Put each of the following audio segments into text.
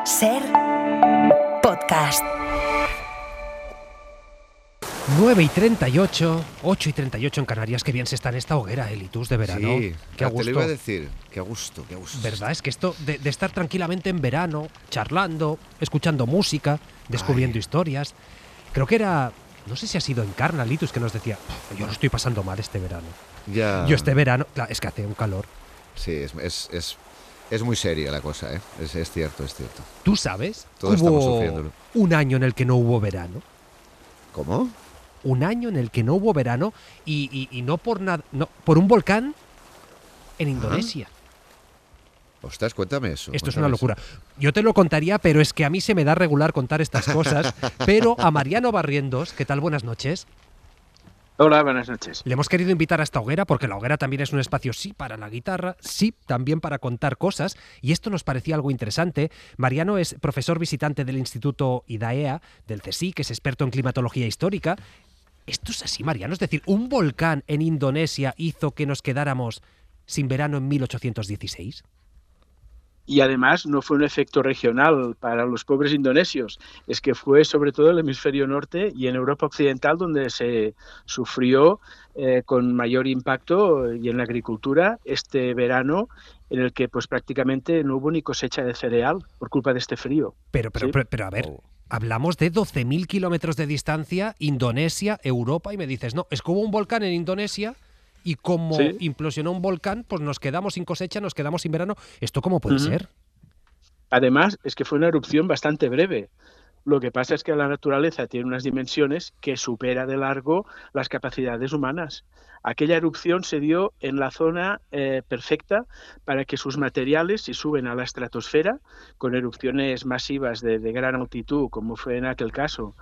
Ser podcast. 9:38, 8:38 en Canarias. Qué bien se está en esta hoguera, Elitus, de verano. Sí, qué a gusto. te lo iba a decir. Qué a gusto, qué a gusto. ¿Verdad? Es que esto de estar tranquilamente en verano, charlando, escuchando música, descubriendo historias. Creo que era, no sé si ha sido Encarna, Elitus, que nos decía, yo lo estoy pasando mal este verano. Ya. Yo este verano, claro, es que hace un calor. Sí, es muy seria la cosa, ¿eh? Es cierto, es cierto. ¿Tú sabes? Todos estamos Hubo sufriéndolo. un año en el que no hubo verano. ¿Cómo? Un año en el que no hubo verano y no por nada, no, por un volcán en Indonesia. Ostras, cuéntame eso. Esto es cuéntame una locura. Yo te lo contaría, pero es que a mí se me da regular contar estas cosas. Pero a Mariano Barrientos, ¿qué tal? Buenas noches. Hola, buenas noches. Le hemos querido invitar a esta hoguera porque la hoguera también es un espacio, sí, para la guitarra, sí, también para contar cosas. Y esto nos parecía algo interesante. Mariano es profesor visitante del Instituto IDAEA, del CSIC, que es experto en climatología histórica. ¿Esto es así, Mariano? Es decir, ¿un volcán en Indonesia hizo que nos quedáramos sin verano en 1816? Y además no fue un efecto regional para los pobres indonesios, es que fue sobre todo el hemisferio norte y en Europa occidental donde se sufrió con mayor impacto y en la agricultura este verano en el que pues prácticamente no hubo ni cosecha de cereal por culpa de este frío. Pero a ver, hablamos de 12.000 kilómetros de distancia, Indonesia, Europa, y me dices, no, es que hubo un volcán en Indonesia y como Sí. implosionó un volcán, pues nos quedamos sin cosecha, nos quedamos sin verano. ¿Esto cómo puede ser? Además, es que fue una erupción bastante breve. Lo que pasa es que la naturaleza tiene unas dimensiones que supera de largo las capacidades humanas. Aquella erupción se dio en la zona perfecta para que sus materiales, si suben a la estratosfera, con erupciones masivas de gran altitud, como fue en aquel caso,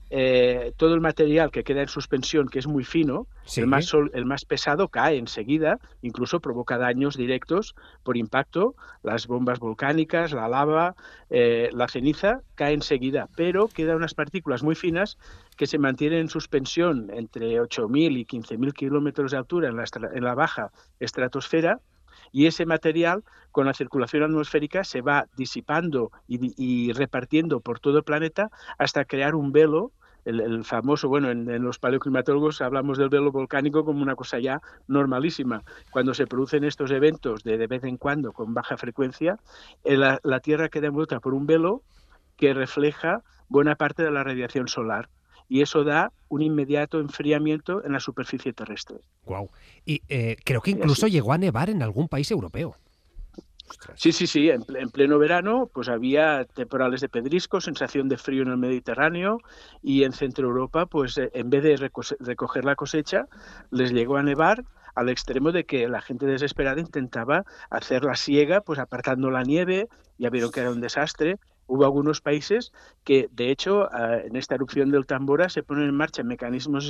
todo el material que queda en suspensión, que es muy fino, Sí. el más pesado cae enseguida, incluso provoca daños directos por impacto. Las bombas volcánicas, la lava, la ceniza cae enseguida, pero quedan unas partículas muy finas que se mantienen en suspensión entre 8.000 y 15.000 kilómetros de altura en la baja estratosfera. Y ese material, con la circulación atmosférica, se va disipando y repartiendo por todo el planeta hasta crear un velo, el famoso, bueno, en los paleoclimatólogos hablamos del velo volcánico como una cosa ya normalísima. Cuando se producen estos eventos de vez en cuando con baja frecuencia, la Tierra queda envuelta por un velo que refleja buena parte de la radiación solar. Y eso da un inmediato enfriamiento en la superficie terrestre. Guau. Y creo que incluso llegó a nevar en algún país europeo. Ostras. Sí, en pleno verano pues había temporales de pedrisco, sensación de frío en el Mediterráneo y en Centro Europa pues en vez de recoger la cosecha les llegó a nevar al extremo de que la gente desesperada intentaba hacer la siega pues apartando la nieve, ya vieron que era un desastre. Hubo algunos países que, de hecho, en esta erupción del Tambora se ponen en marcha mecanismos de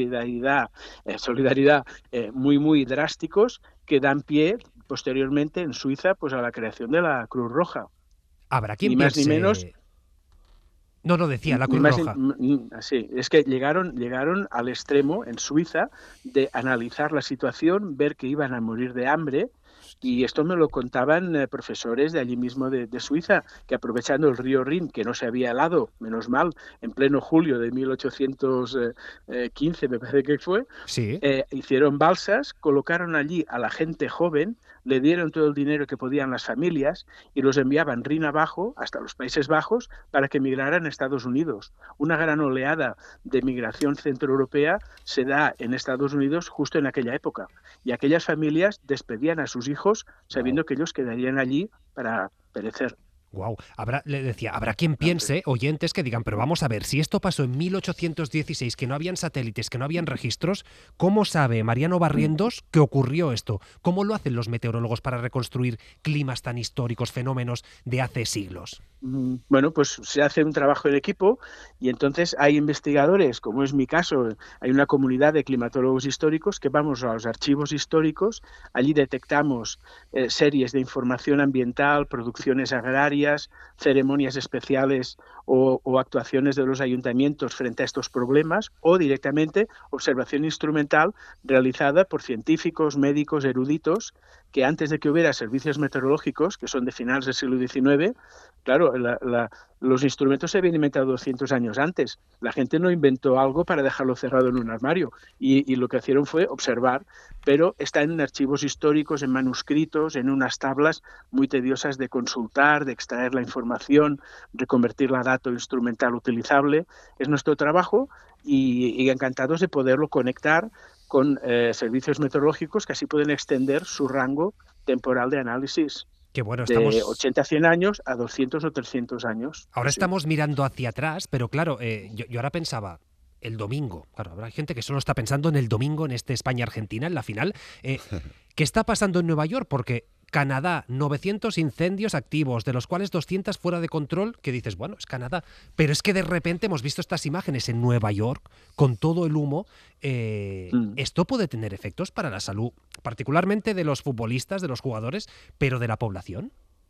solidaridad muy, muy drásticos que dan pie posteriormente en Suiza pues a la creación de la Cruz Roja. Habrá quien Ni más piense... ni menos. No, decía la Ni Cruz más Roja. sí, es que llegaron al extremo en Suiza de analizar la situación, ver que iban a morir de hambre. Y esto me lo contaban profesores de allí mismo de Suiza, que aprovechando el río Rin, que no se había helado, menos mal, en pleno julio de 1815, me parece que fue, Sí. hicieron balsas, colocaron allí a la gente joven, le dieron todo el dinero que podían las familias y los enviaban Rin abajo, hasta los Países Bajos, para que emigraran a Estados Unidos. Una gran oleada de migración centroeuropea se da en Estados Unidos justo en aquella época. Y aquellas familias despedían a sus hijos sabiendo que ellos quedarían allí para perecer. Wow. Habrá quien piense, oyentes, que digan, pero vamos a ver, si esto pasó en 1816, que no habían satélites, que no habían registros, ¿cómo sabe Mariano Barrientos que ocurrió esto? ¿Cómo lo hacen los meteorólogos para reconstruir climas tan históricos, fenómenos de hace siglos? Bueno, pues se hace un trabajo en equipo y entonces hay investigadores, como es mi caso, hay una comunidad de climatólogos históricos que vamos a los archivos históricos, allí detectamos series de información ambiental, producciones agrarias, convocatorias, ceremonias especiales o actuaciones de los ayuntamientos frente a estos problemas, o directamente observación instrumental realizada por científicos, médicos, eruditos, que antes de que hubiera servicios meteorológicos, que son de finales del siglo XIX, claro, los instrumentos se habían inventado 200 años antes. La gente no inventó algo para dejarlo cerrado en un armario y lo que hicieron fue observar, pero está en archivos históricos, en manuscritos, en unas tablas muy tediosas de consultar, de extraer la información, de convertirla a dato instrumental utilizable. Es nuestro trabajo y encantados de poderlo conectar con servicios meteorológicos que así pueden extender su rango temporal de análisis. Que bueno, De 80 a 100 años a 200 o 300 años. Ahora Sí. estamos mirando hacia atrás, pero claro, yo ahora pensaba, el domingo, claro, habrá gente que solo está pensando en el domingo, en este España-Argentina, en la final. ¿Qué está pasando en Nueva York? Porque Canadá, 900 incendios activos, de los cuales 200 fuera de control, que dices, bueno, es Canadá. Pero es que de repente hemos visto estas imágenes en Nueva York, con todo el humo. Esto puede tener efectos para la salud, particularmente de los futbolistas, de los jugadores, pero de la población.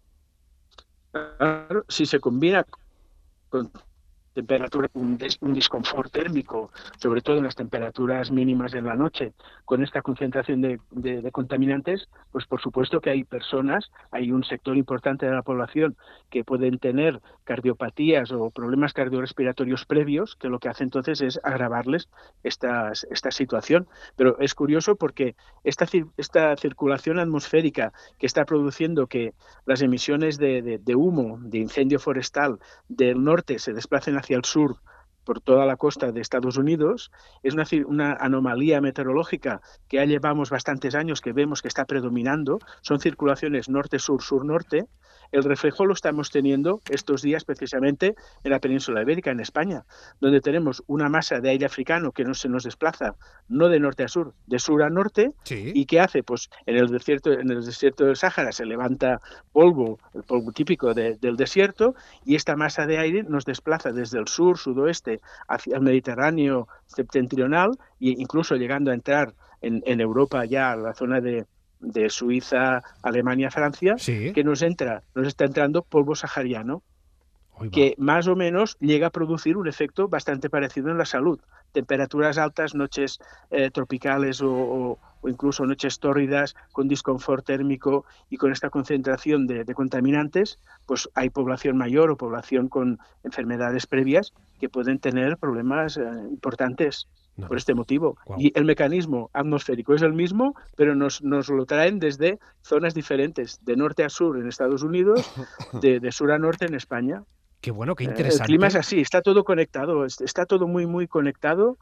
Claro, si se combina con temperatura, un disconfort térmico, sobre todo en las temperaturas mínimas en la noche, con esta concentración de contaminantes, pues por supuesto que hay personas, hay un sector importante de la población que pueden tener cardiopatías o problemas cardiorrespiratorios previos, que lo que hace entonces es agravarles esta situación. Pero es curioso porque esta circulación atmosférica que está produciendo que las emisiones de humo, de incendio forestal del norte se desplacen hacia el sur por toda la costa de Estados Unidos, es una anomalía meteorológica que ya llevamos bastantes años que vemos que está predominando, son circulaciones norte-sur, sur-norte. El reflejo lo estamos teniendo estos días precisamente en la península ibérica, en España, donde tenemos una masa de aire africano que no se nos desplaza, no de norte a sur, de sur a norte. Sí. ¿Y qué hace? Pues en el desierto del Sáhara se levanta polvo, el polvo típico del desierto, y esta masa de aire nos desplaza desde el sur, sudoeste, hacia el Mediterráneo septentrional, e incluso llegando a entrar en Europa ya, a la zona de Suiza, Alemania, Francia, Sí. que nos está entrando polvo sahariano, que más o menos llega a producir un efecto bastante parecido en la salud. Temperaturas altas, noches tropicales o incluso noches tórridas, con disconfort térmico y con esta concentración de contaminantes, pues hay población mayor o población con enfermedades previas que pueden tener problemas importantes. Por este motivo. Wow. Y el mecanismo atmosférico es el mismo, pero nos lo traen desde zonas diferentes, de norte a sur en Estados Unidos, de sur a norte en España. Qué bueno, qué interesante. El clima es así, está todo conectado, está todo muy, muy conectado.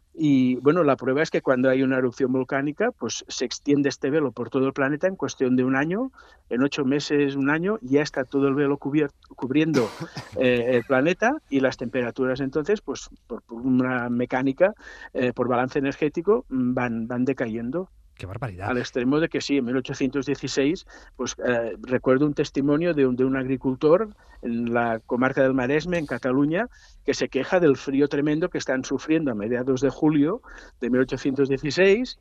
Y bueno, la prueba es que cuando hay una erupción volcánica, pues se extiende este velo por todo el planeta en cuestión de un año, en 8 meses, un año, ya está todo el velo cubriendo el planeta, y las temperaturas entonces, pues por una mecánica, por balance energético, van decayendo. Qué barbaridad. Al extremo de que sí, en 1816, pues recuerdo un testimonio de un agricultor en la comarca del Maresme, en Cataluña, que se queja del frío tremendo que están sufriendo a mediados de julio de 1816,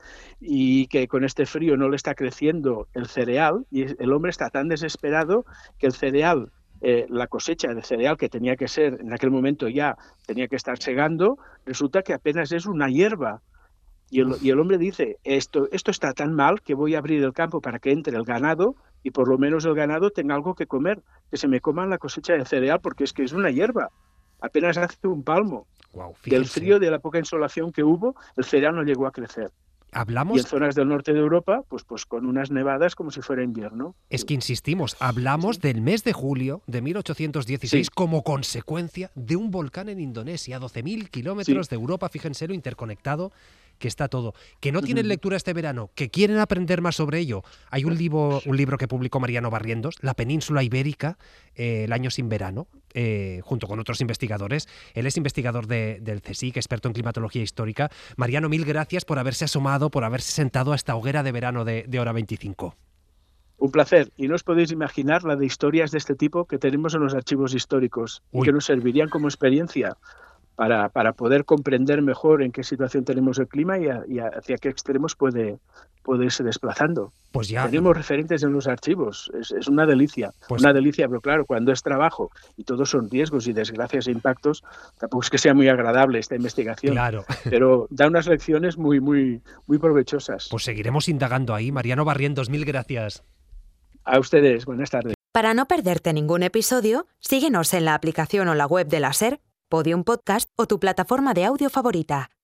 y que con este frío no le está creciendo el cereal, y el hombre está tan desesperado que el cereal, la cosecha de cereal que tenía que ser, en aquel momento ya tenía que estar segando, resulta que apenas es una hierba. Y el hombre dice, esto está tan mal que voy a abrir el campo para que entre el ganado y por lo menos el ganado tenga algo que comer, que se me coman la cosecha de cereal, porque es que es una hierba. Apenas hace un palmo. Wow, del frío, de la poca insolación que hubo, el cereal no llegó a crecer. Hablamos... Y en zonas del norte de Europa, pues con unas nevadas como si fuera invierno. Es que insistimos, hablamos del mes de julio de 1816 como consecuencia de un volcán en Indonesia, 12.000 kilómetros de Europa, fíjense lo interconectado que está todo. Que no tienen lectura este verano, que quieren aprender más sobre ello. Hay un libro que publicó Mariano Barrientos, La península ibérica, el año sin verano, junto con otros investigadores. Él es investigador del CSIC, experto en climatología histórica. Mariano, mil gracias por haberse asomado, por haberse sentado a esta hoguera de verano de Hora 25. Un placer. Y no os podéis imaginar la de historias de este tipo que tenemos en los archivos históricos y que nos servirían como experiencia para poder comprender mejor en qué situación tenemos el clima y hacia qué extremos puede irse desplazando. Pues ya tenemos referentes en los archivos, es una delicia, pero claro, cuando es trabajo y todos son riesgos y desgracias e impactos, tampoco es que sea muy agradable esta investigación, claro. Pero da unas lecciones muy, muy, muy provechosas. Pues seguiremos indagando ahí. Mariano Barrientos, mil gracias. A ustedes, buenas tardes. Para no perderte ningún episodio, síguenos en la aplicación o la web de la SER, Podium Podcast o tu plataforma de audio favorita.